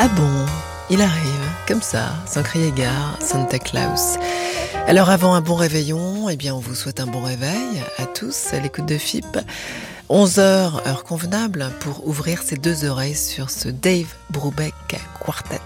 Ah bon, il arrive, comme ça, sans crier gare, Santa Claus. Alors avant un bon réveillon, eh bien on vous souhaite un bon réveil à tous à l'écoute de FIP. 11h, heure convenable pour ouvrir ses deux oreilles sur ce Dave Brubeck Quartet.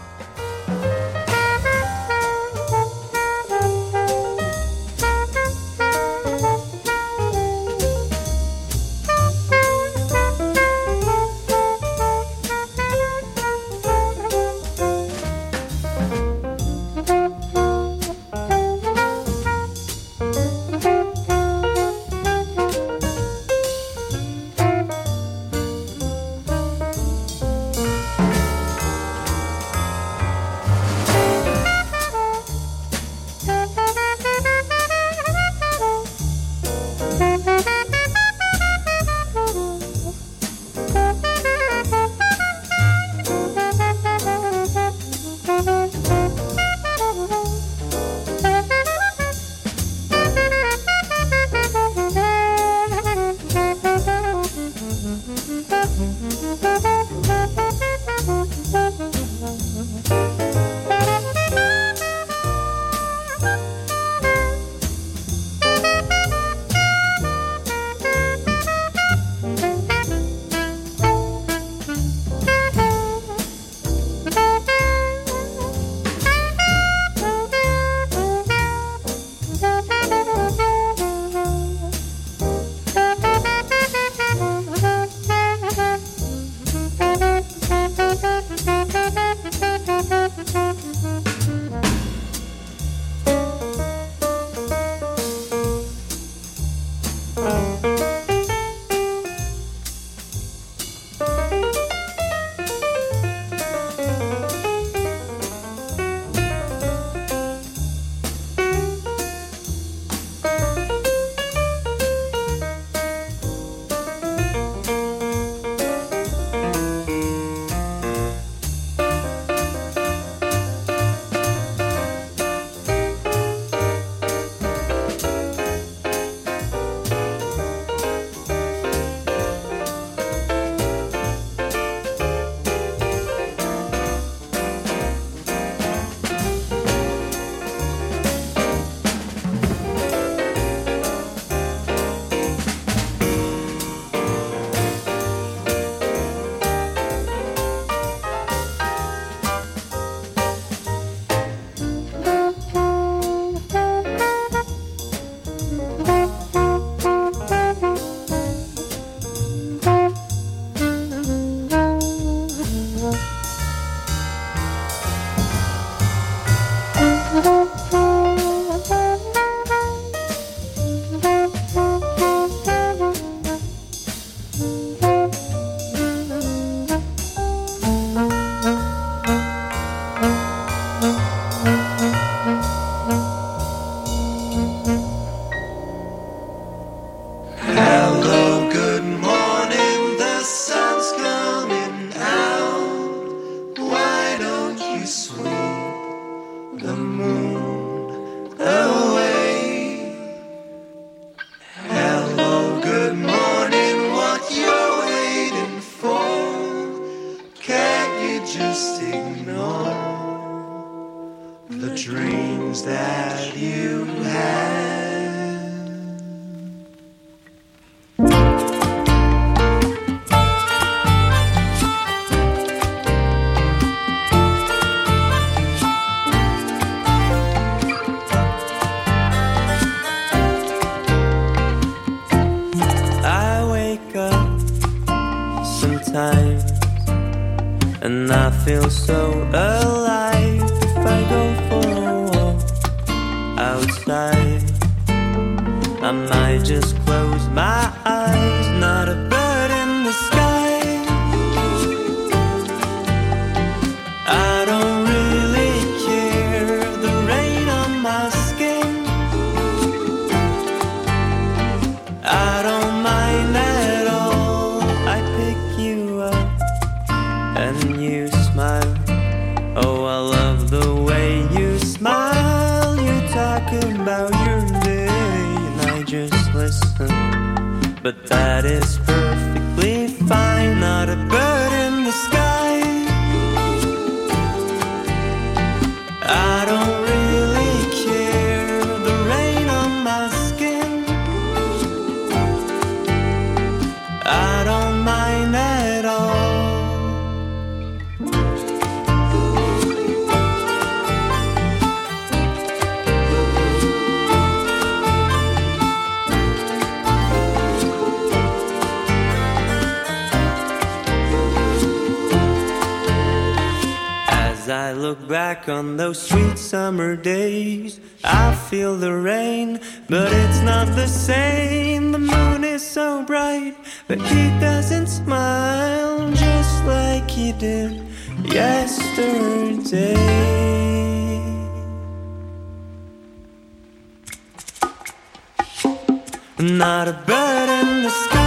And I feel so alive if I go for a walk outside. I might just close my eyes, not a bird in the sky. I don't really care, the rain on my skin. I don't mind at all, I pick you up and you smile. Oh, I love the way you smile. You talk about your day and I just listen, but that is perfectly fine. Not a bird in the sky. I look back on those sweet summer days, I feel the rain, but it's not the same. The moon is so bright, but he doesn't smile just like he did yesterday. Not a bird in the sky.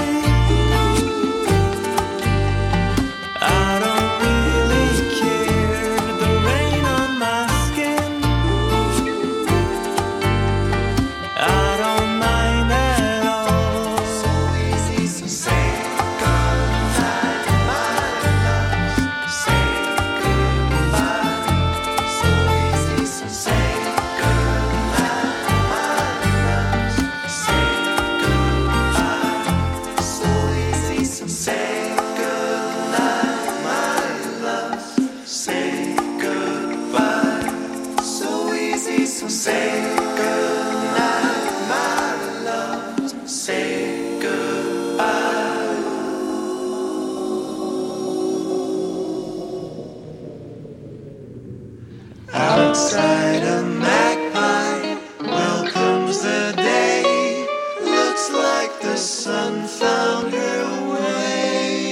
I don't really care. The rain on my skin, I don't mind at all. So easy, so say goodnight, my love. Say goodbye. So easy, so say goodnight, my love. Say goodbye. So easy, so say goodnight, my love. Say goodbye. So easy, so say goodnight, my love. Say goodbye. Outside a magpie welcomes the day. Looks like the sun found her way.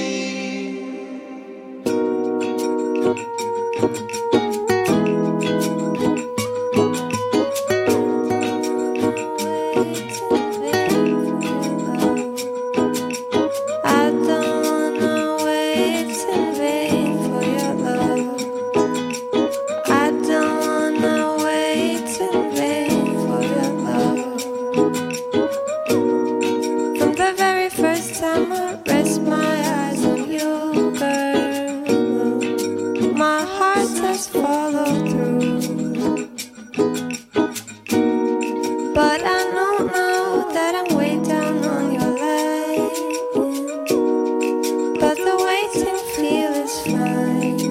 I don't wanna wait in vain for your love. I don't wanna wait in vain for your love. From the very first time I rest my eyes on you, girl, my heart has followed through. But I don't know that I'm way down on your line. But the waiting feel is fine.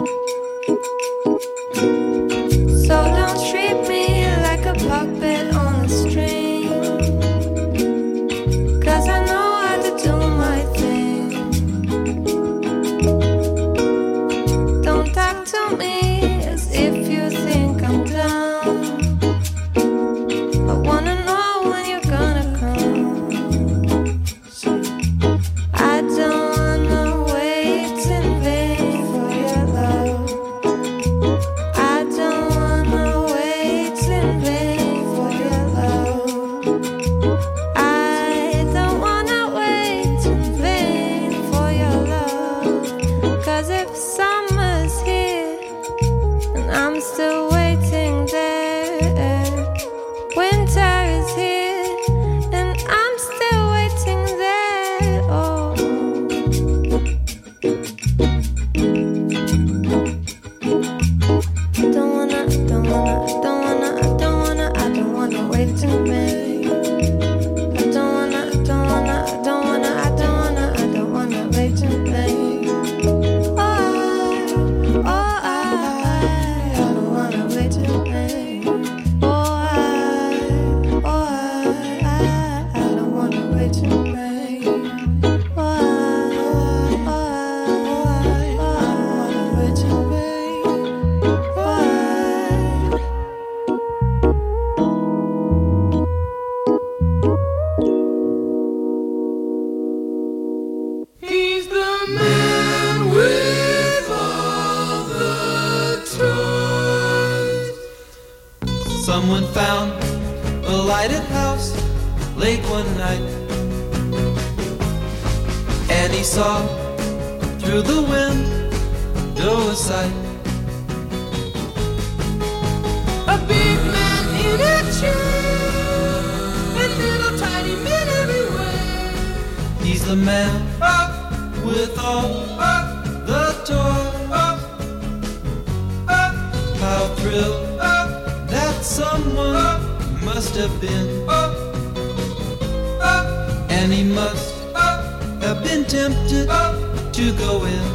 So don't treat me like a puppet on a string, 'cause I know how to do my thing. Don't talk to me as if you think I'm dumb. I wanna know when you're gonna come. I don't wanna wait in vain for your love. I don't wanna wait in vain for your love. I don't wanna wait in vain for your love. 'Cause if summer's here and I'm still waiting there, winter is here and I'm still waiting there. Oh, don't wanna wait in vain. I don't wanna wait in vain. I don't wanna wait in vain. I don't wanna wait in vain. I don't wanna wait in vain. He's the man with all the toys. Someone found a lighted house late one night, and he saw through the window a sight. A big man in a chair, and little tiny men everywhere. He's the man with all the toys. How thrilled that someone must have been, and he must have been tempted to go in.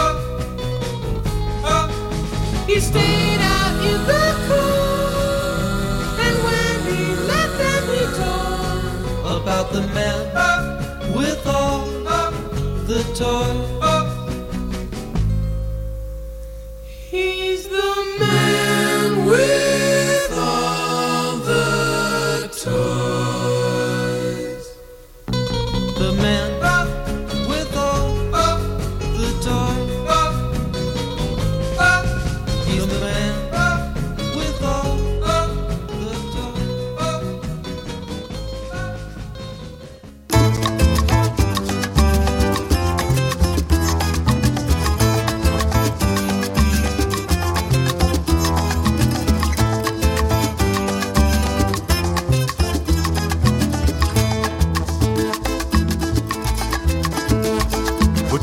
He stayed out in the cool, and when he left them he told about the man with all the toys. He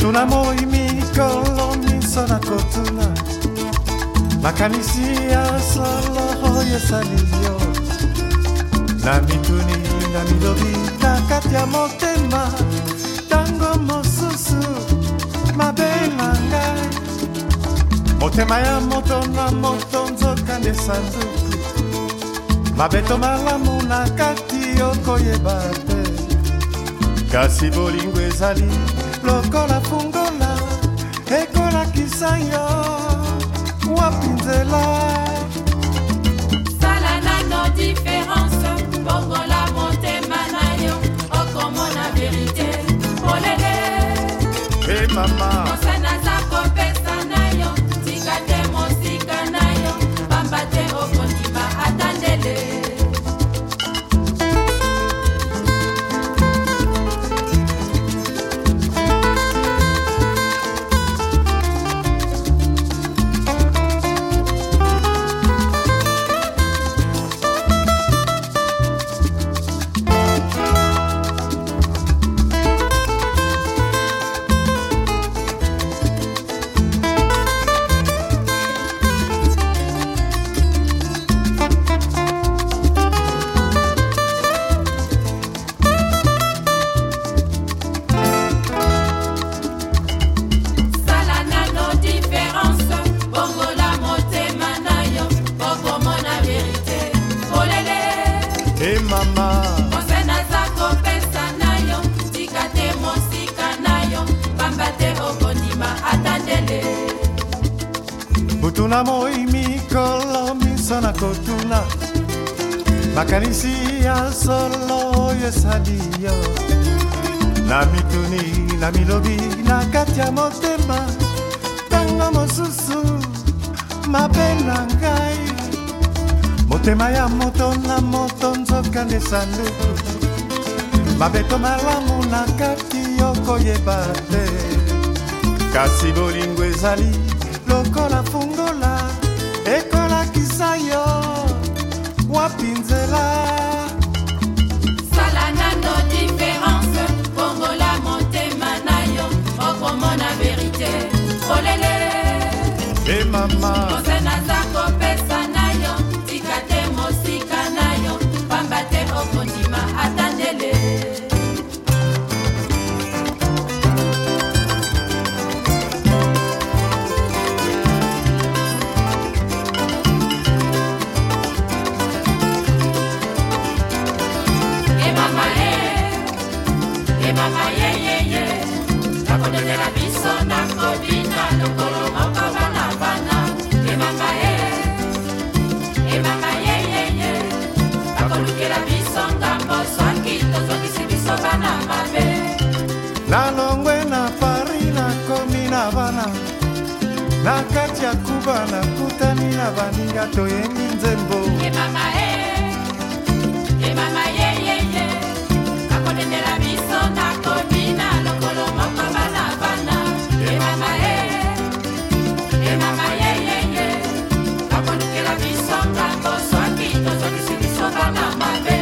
Butuna moi mikolo miso na kotuna makanisi ya solo oyo esali yo na mituni na milobi na kati ya motema ntango mosusu mabenga ngai motema ya moto na moto nzokande sanduku mabeto malamu na kati okoyeba te kasi bolingo ezali lokola fungola ekolakisa yo wapi nzela sala nano différence bongola motema na yo okomona verité polele hey mama mosana za kopesa na yo tika te mosika na yo pamba te okondima atandele butuna moi mikolo miso na kotuna makanisi ya solo oyo esali yo na mituni na milobi na kati ya motema ntango mosusu mabenga ngai motema ya moto na moto nzokande sanduku mabeto malamu na kati okoyeba te kasi bolingo ezali lokola fungola ekolakisa yo wapi nzela sala nano différence bongola motema na yo okomona verité olele hey mama mosena za kopesa na yo tika te mosika na yo pamba te okondima atandele mama ye ye ye nakondela biso nakobina lokolo moko bana bana mama ye ye ye nakolukela biso ngambo soki tozongisi biso bana mabe nalongwe na Paris nakomi na bana na kati ya kuba nakutani na baninga toyengi nzembo mama ye ye ye nakondela biso nakobina lokolo moko bana bana mama ye ye ye nakolukela biso ngambo soki tozongisi biso bana mabe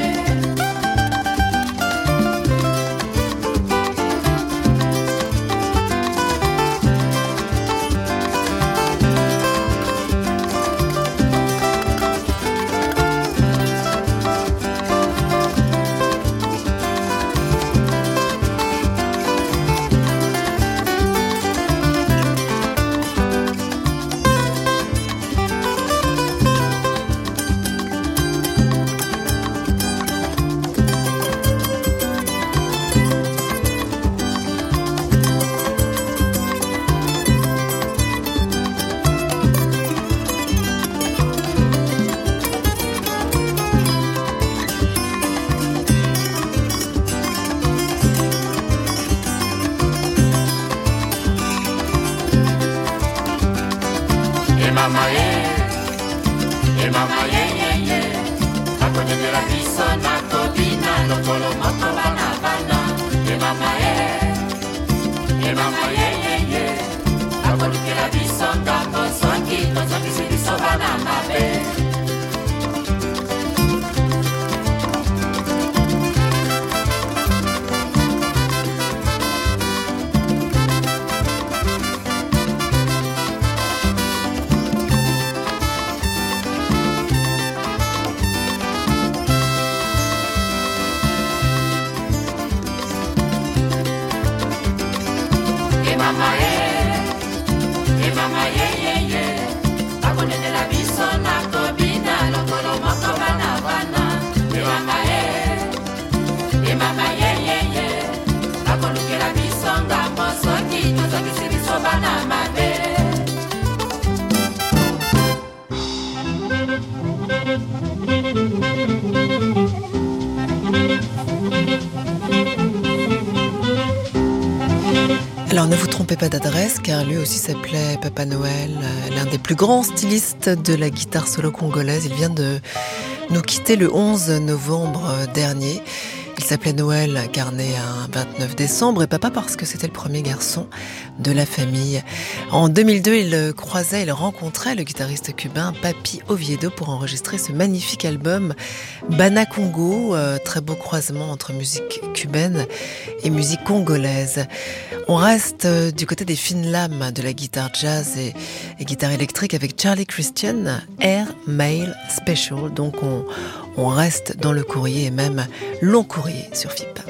mama ye ye ye nakondela biso nakobina lokolo moko bana bana mama ye ye ye nakolukela biso ngambo soki tozongisi biso bana mabe mama ye akonenela biso na kobina lokolo moko bana bana mama ye akolukela biso ngambo soki tozokisi biso bana mabe. Alors ne vous trompez pas d'adresse car lui aussi s'appelait Papa Noël, l'un des plus grands stylistes de la guitare solo congolaise. Il vient de nous quitter le 11 novembre dernier. Il s'appelait Noël car né un 29 décembre et papa parce que c'était le premier garçon de la famille. En 2002, il rencontrait le guitariste cubain Papi Oviedo pour enregistrer ce magnifique album Bana Congo, très beau croisement entre musique cubaine et musique congolaise. On reste du côté des fines lames de la guitare jazz et guitare électrique avec Charlie Christian, Air Mail Special. Donc on reste dans le courrier et même long courrier sur FIP.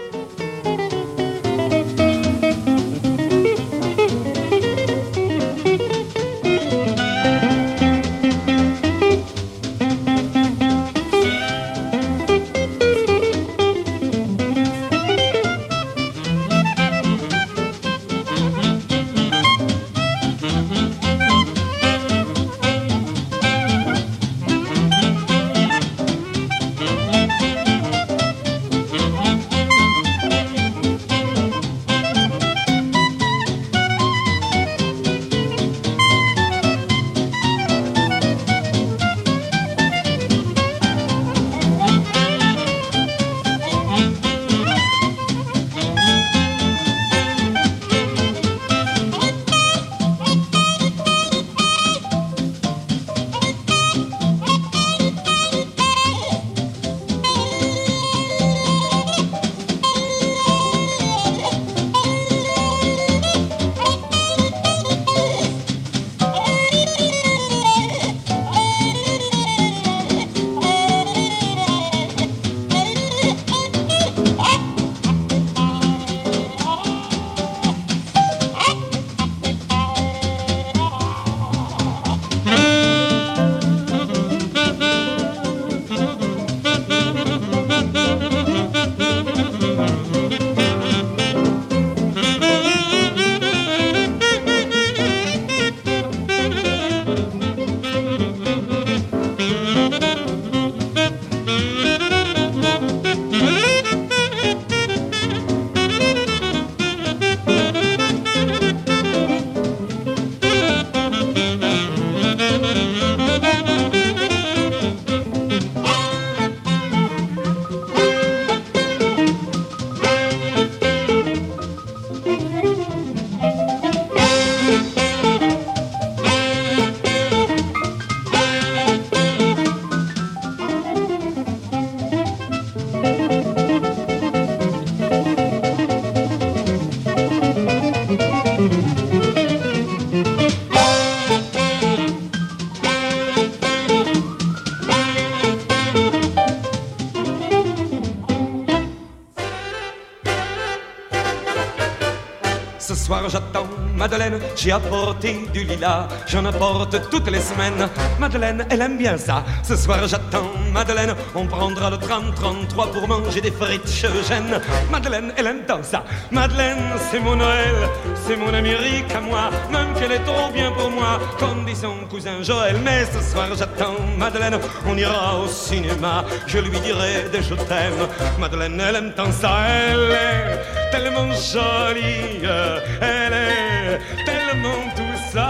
Ce soir j'attends Madeleine, j'ai apporté du lilas, j'en apporte toutes les semaines. Madeleine, elle aime bien ça. Ce soir j'attends Madeleine, on prendra le 30-33 pour manger des frites chez Eugène. Madeleine, elle aime tant ça. Madeleine, c'est mon Noël, c'est mon Amérique à moi, même qu'elle est trop bien pour moi, comme dit son cousin Joël. Mais ce soir j'attends Madeleine, on ira au cinéma, je lui dirai des je t'aime. Madeleine, elle aime tant ça, elle est tellement jolie, elle est tellement tout ça,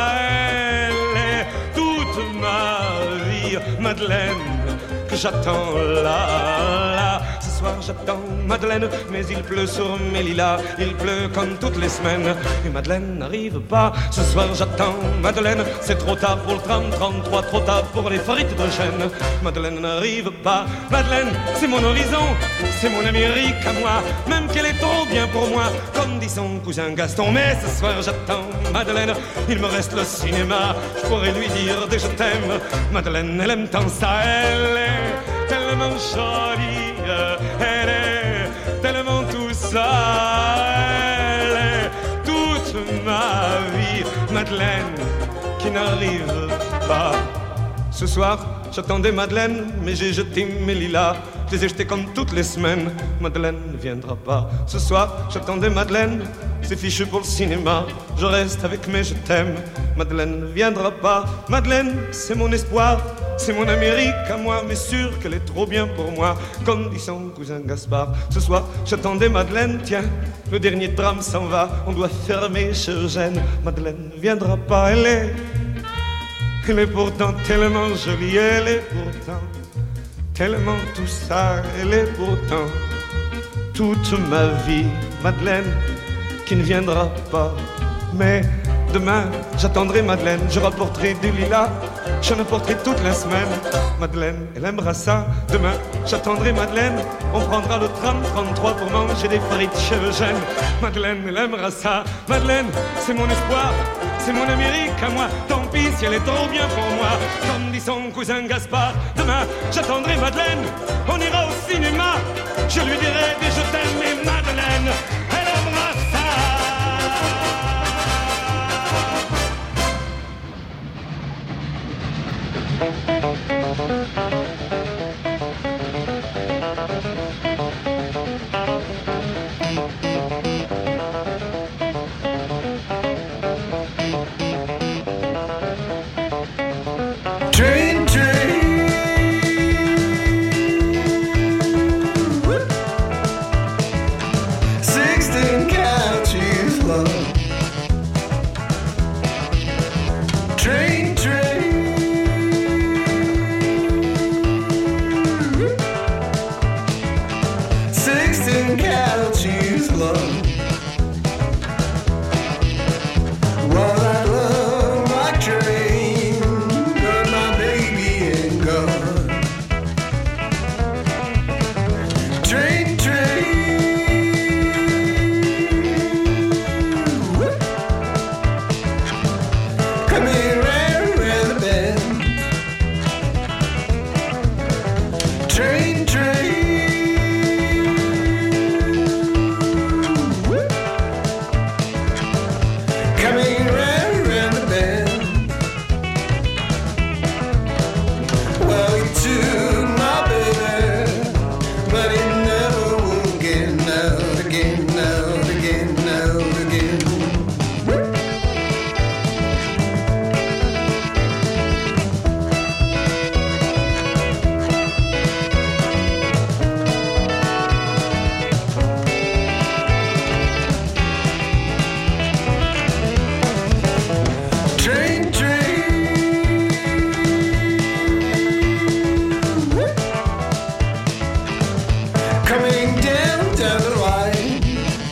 elle est toute ma vie. Madeleine, que j'attends là. Ce soir j'attends Madeleine, mais il pleut sur mes lilas, il pleut comme toutes les semaines, et Madeleine n'arrive pas. Ce soir j'attends Madeleine, c'est trop tard pour le 30-33, trop tard pour les frites de chêne. Madeleine n'arrive pas. Madeleine, c'est mon horizon, c'est mon Amérique à moi, même qu'elle est trop bien pour moi, comme dit son cousin Gaston. Mais ce soir j'attends Madeleine, il me reste le cinéma, je pourrais lui dire des je t'aime. Madeleine, elle aime tant ça, elle est tellement jolie, elle est tellement tout ça, elle est toute ma vie. Madeleine qui n'arrive pas. Ce soir, j'attendais Madeleine, mais j'ai jeté mes lilas. Je les ai jetés comme toutes les semaines. Madeleine ne viendra pas. Ce soir, j'attendais Madeleine, c'est fichu pour le cinéma. Je reste avec mes je t'aime. Madeleine ne viendra pas. Madeleine, c'est mon espoir, c'est mon Amérique à moi, mais sûr qu'elle est trop bien pour moi, comme dit son cousin Gaspard. Ce soir, j'attendais Madeleine, tiens, le dernier tram s'en va, on doit fermer chez Eugène. Madeleine ne viendra pas, elle est pourtant tellement jolie, elle est pourtant tellement tout ça, elle est pourtant toute ma vie. Madeleine qui ne viendra pas, mais demain j'attendrai Madeleine, je rapporterai des lilas, j'en apporterai toute la semaine. Madeleine, elle aimera ça. Demain j'attendrai Madeleine, on prendra le tram 33 pour manger des frites chez Eugène. Madeleine, elle aimera ça. Madeleine, c'est mon espoir, c'est mon Amérique à moi. Tant pis si elle est trop bien pour moi, comme dit son cousin Gaspard. Demain j'attendrai Madeleine, on ira au cinéma, je lui dirai des je t'aime. Et Madeleine, elle aimera ça. Train, train, 16 couches long. Train, train, 16 couches long. Well, I love my train, but my baby ain't gone. Train, train, coming round the bend. Train, train, coming round the bend. Well, he took my baby, but he never will get out again, out again, out again. Train, train, coming down the line.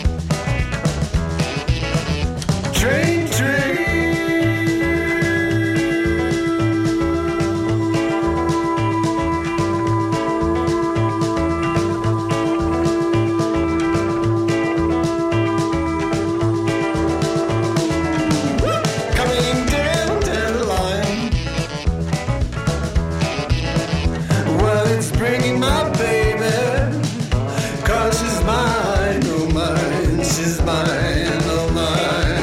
Train, train, coming down the line. Well, it's bringing my baby, 'cause she's mine, oh mine, she's mine, oh mine.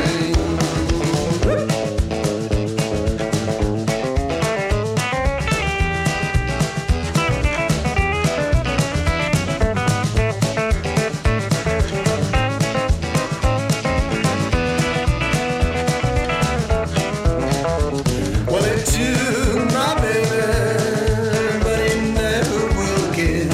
Well, it took my baby, but it never will again.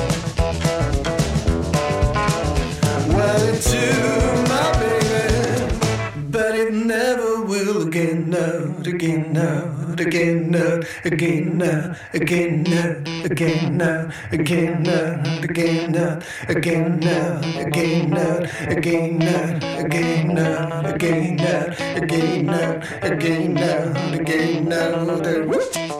Well, it took my baby, but it never will again. No, again, no, again, no, again, no, again, no, again, no, again, no, again, no, again, no, again, no, again, no, again, no, again, no, again, no, again, no, again, no, the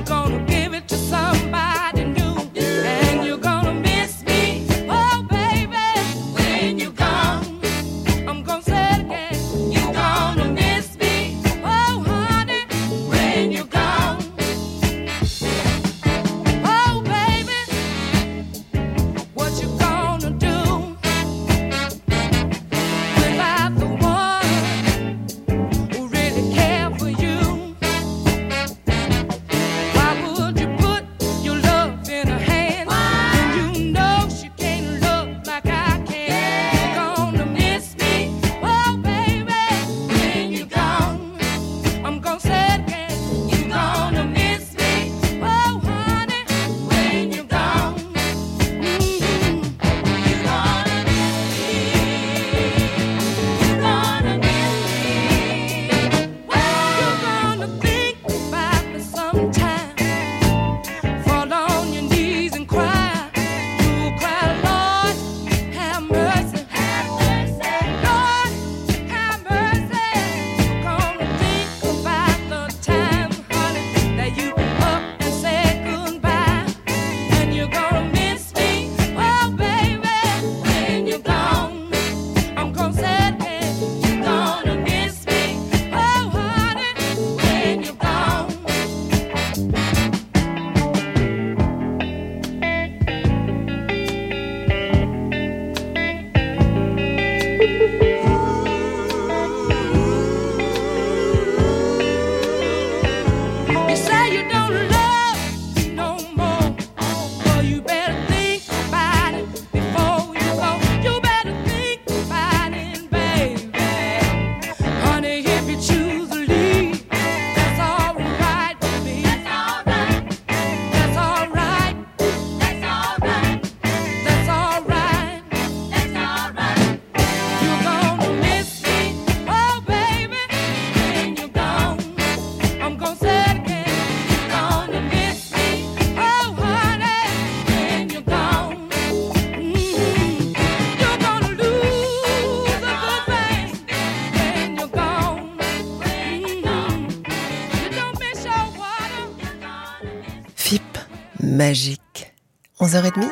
Magique. 11h30.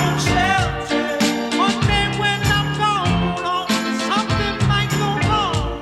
Something might go wrong.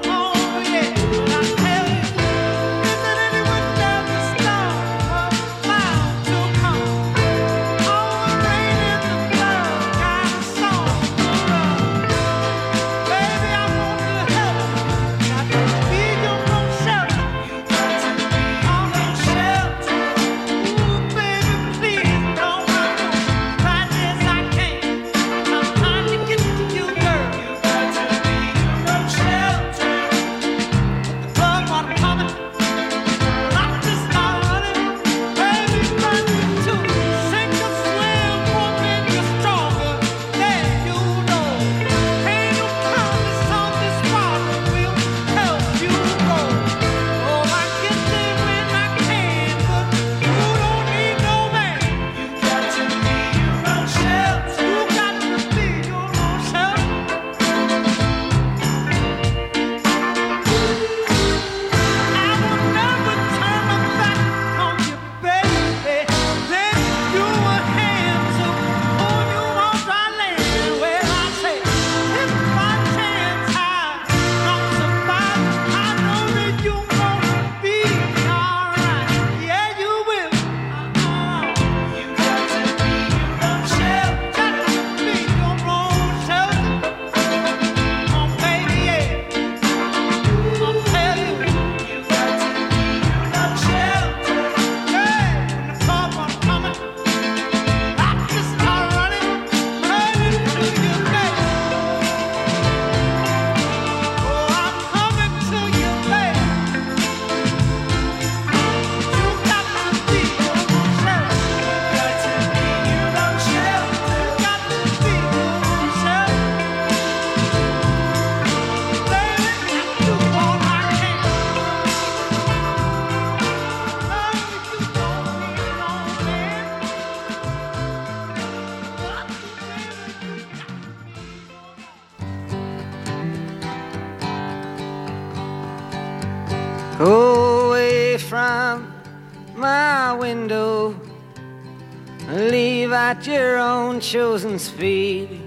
Go away from my window, leave at your own chosen speed.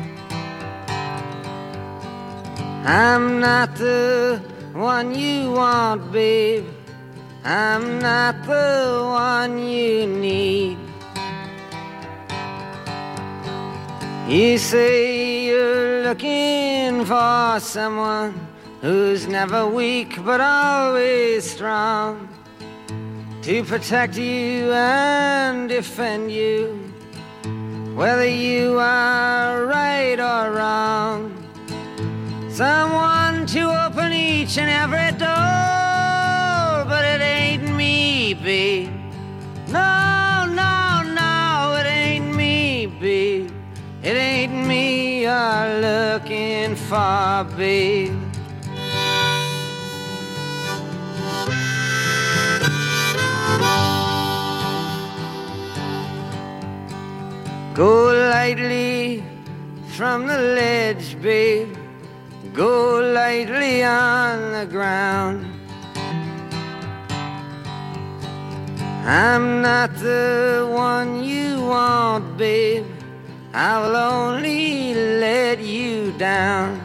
I'm not the one you want, babe. I'm not the one you need. You say you're looking for someone who's never weak but always strong, to protect you and defend you, whether you are right or wrong. Someone to open each and every door, but it ain't me, babe. No, no, no, it ain't me, babe. It ain't me you're looking for, babe. Go lightly from the ledge, babe. Go lightly on the ground. I'm not the one you want, babe. I will only let you down.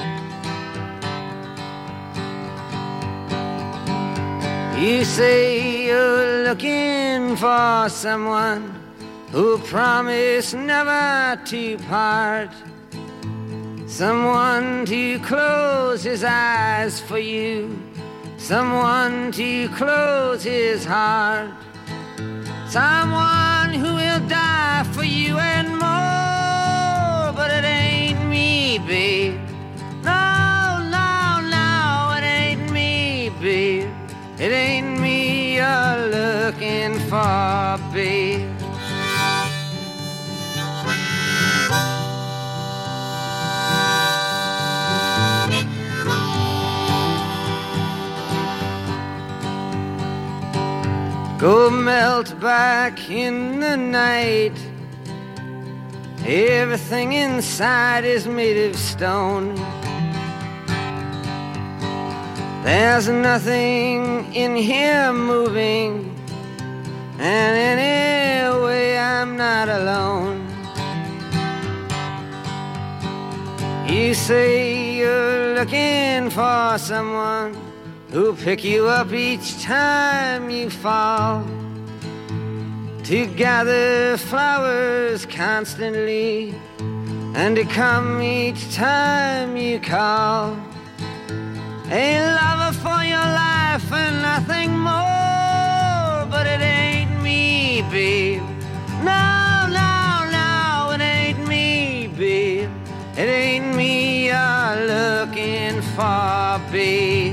You say you're looking for someone who promised never to part, someone to close his eyes for you, someone to close his heart, someone who will die for you and more. But it ain't me, babe. No, no, no, it ain't me, babe. It ain't me you're looking for, babe. Go melt back in the night. Everything inside is made of stone. There's nothing in here moving, and anyway I'm not alone. You say you're looking for someone who'll pick you up each time you fall, to gather flowers constantly, and to come each time you call. A lover for your life and nothing more. But it ain't me, babe. No, no, no, it ain't me, babe. It ain't me you're looking for, babe.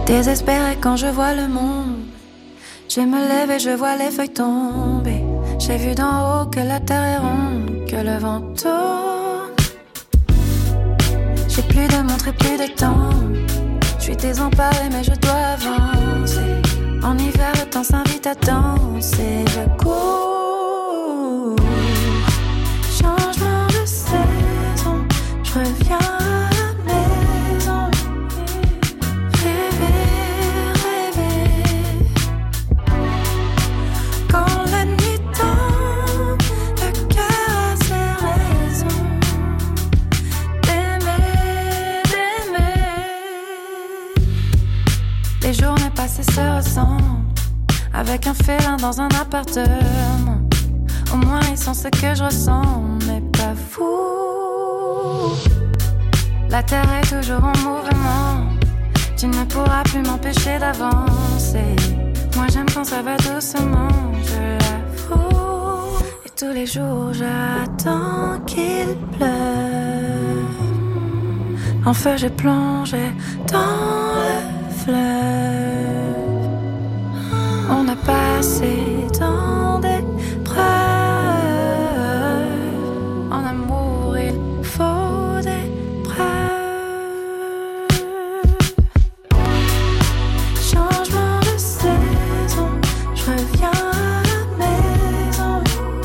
Désespérée quand je vois le monde, je me lève et je vois les feuilles tomber. J'ai vu d'en haut que la terre est ronde, que le vent tourne. J'ai plus de montre et plus de temps. Je suis désemparée mais je dois avancer. En hiver le temps s'invite à danser. Je cours. Changement de saison, je reviens à la maison. Rêver, rêver. Quand la nuit tombe, le cœur a ses raisons d'aimer, d'aimer. Les journées passées se ressemblent, avec un félin dans un appartement. Au moins ils sont ce que je ressens, mais pas fou. La terre est toujours en mouvement, tu ne pourras plus m'empêcher d'avancer. Moi j'aime quand ça va doucement, je l'avoue. Et tous les jours j'attends qu'il pleuve. En feu j'ai plongé dans le fleuve. On a passé dans des preuves. En amour il faut des preuves. Changement de saison, je reviens à la maison.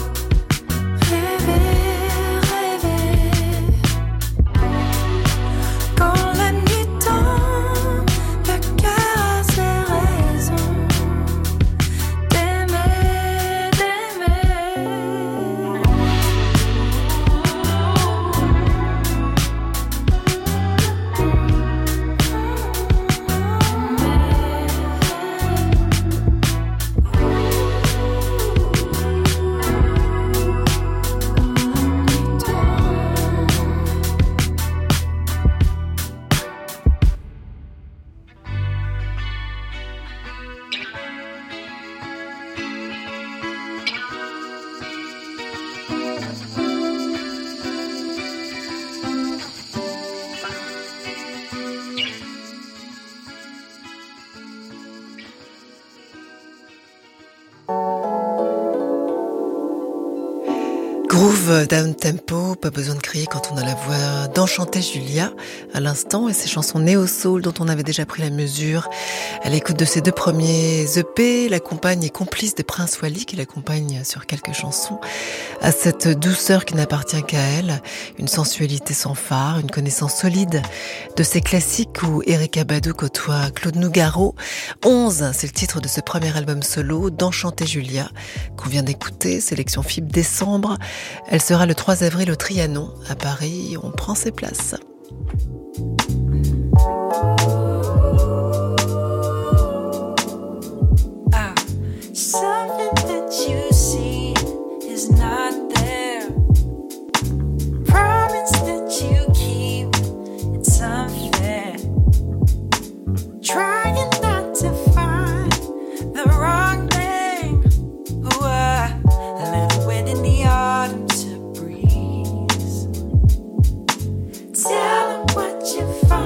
Rêver, rêver. Quand la nuit tombe, le cœur a ses raisons d'aimer, d'aimer. Groove down tempo, pas besoin de crier quand on a la voix d'Enchanté Julia à l'instant, et ces chansons néo-soul dont on avait déjà pris la mesure à l'écoute de ses deux premiers EP. La compagne est complice de Prince Wally qui l'accompagne sur quelques chansons, à cette douceur qui n'appartient qu'à elle, une sensualité sans phare, une connaissance solide de ces classiques où Erykah Badu côtoie Claude Nougaro. 11, c'est le titre de ce premier album solo d'Enchanté Julia qu'on vient d'écouter, sélection FIB décembre. Elle sera le 3 avril au Trianon à Paris. On prend ses places. Something that you see is not there. Promise that you keep, it's unfair. Trying not to find the wrong thing. Ooh, a little wind in the autumn to breeze. Tell them what you find.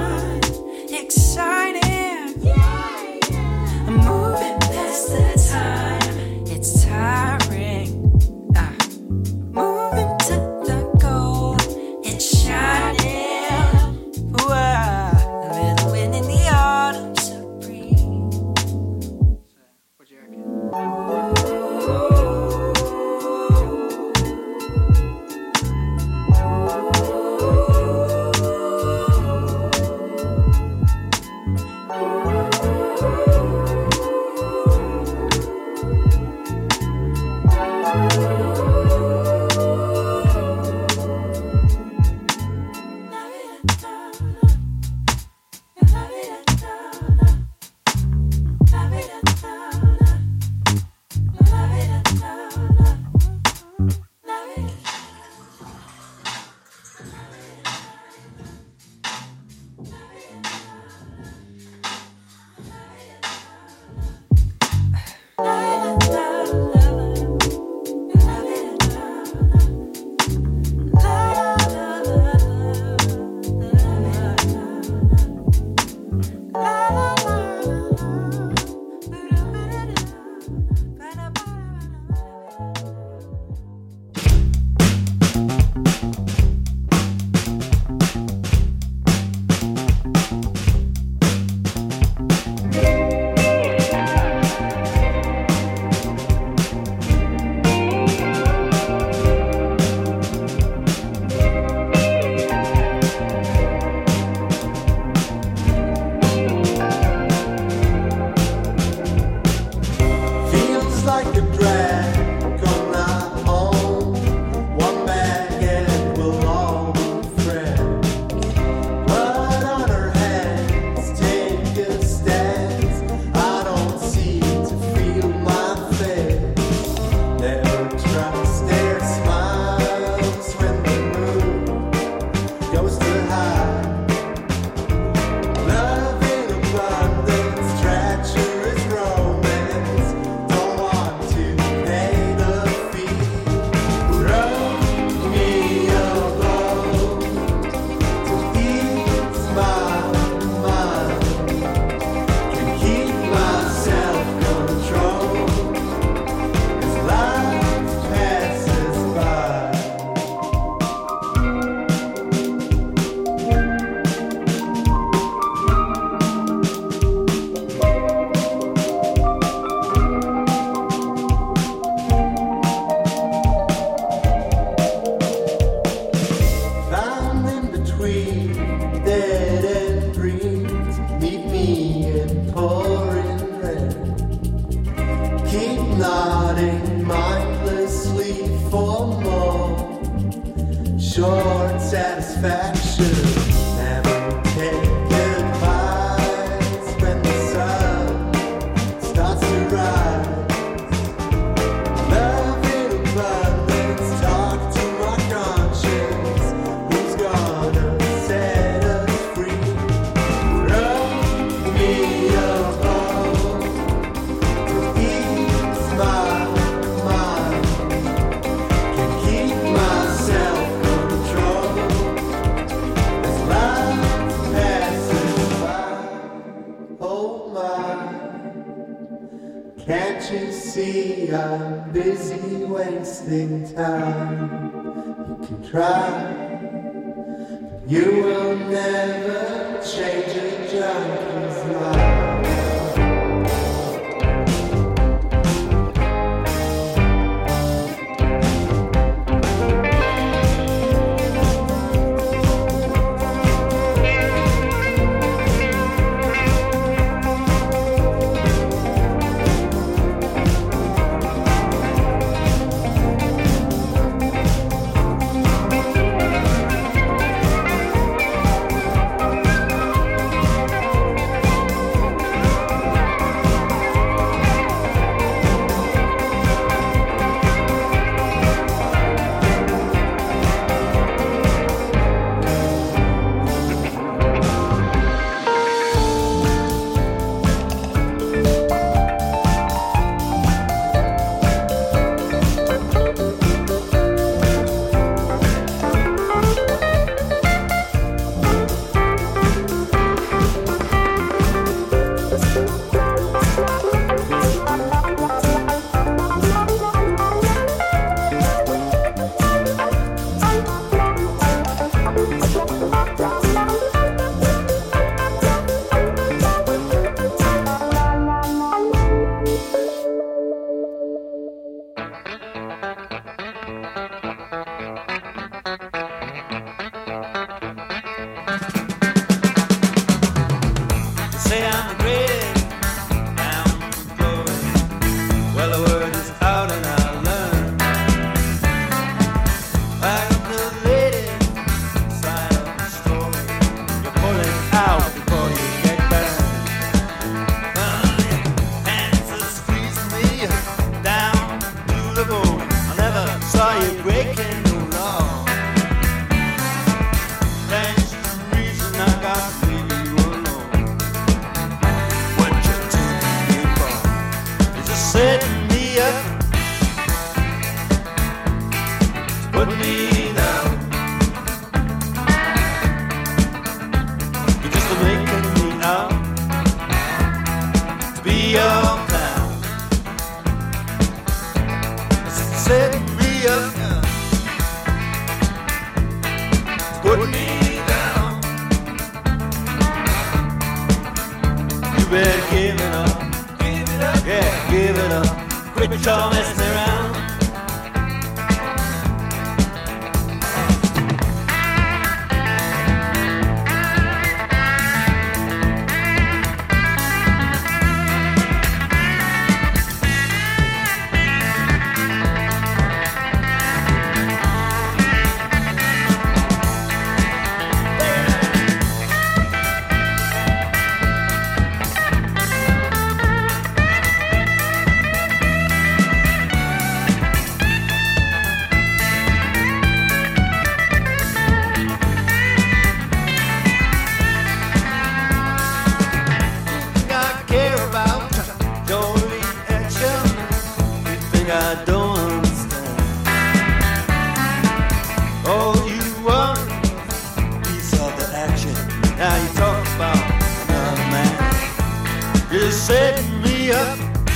Now you talk about another man just setting me up,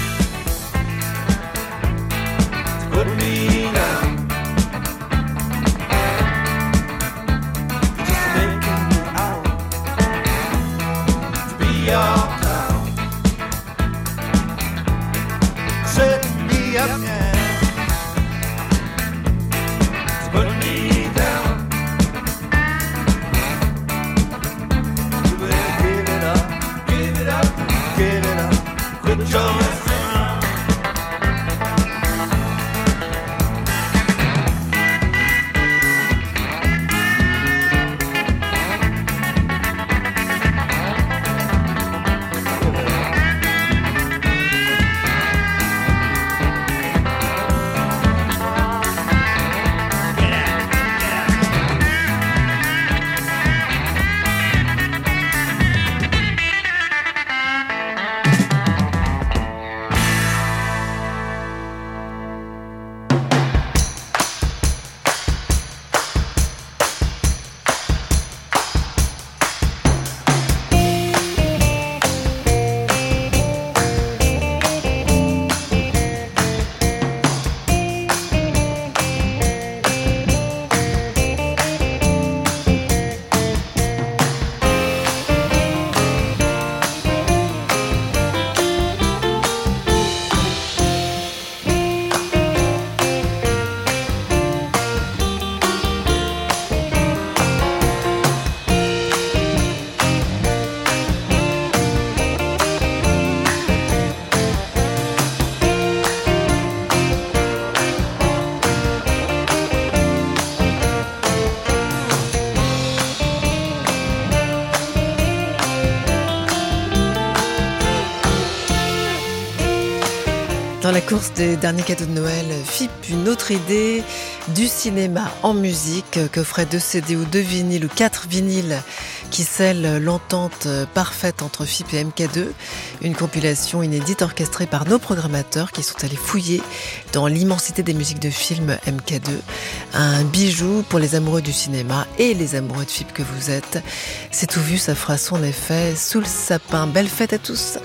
put me down, just making me out to be your clown, setting me up, yeah, to put me down. You better give it up, give it up, give it up, quit your messing around. Dans la course des derniers cadeaux de Noël, FIP, une autre idée du cinéma en musique, coffret 2 CD ou 2 vinyles ou 4 vinyles qui scellent l'entente parfaite entre FIP et MK2. Une compilation inédite orchestrée par nos programmateurs qui sont allés fouiller dans l'immensité des musiques de films MK2. Un bijou pour les amoureux du cinéma et les amoureux de FIP que vous êtes. C'est tout vu, ça fera son effet sous le sapin. Belle fête à tous!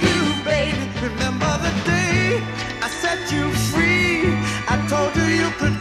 You could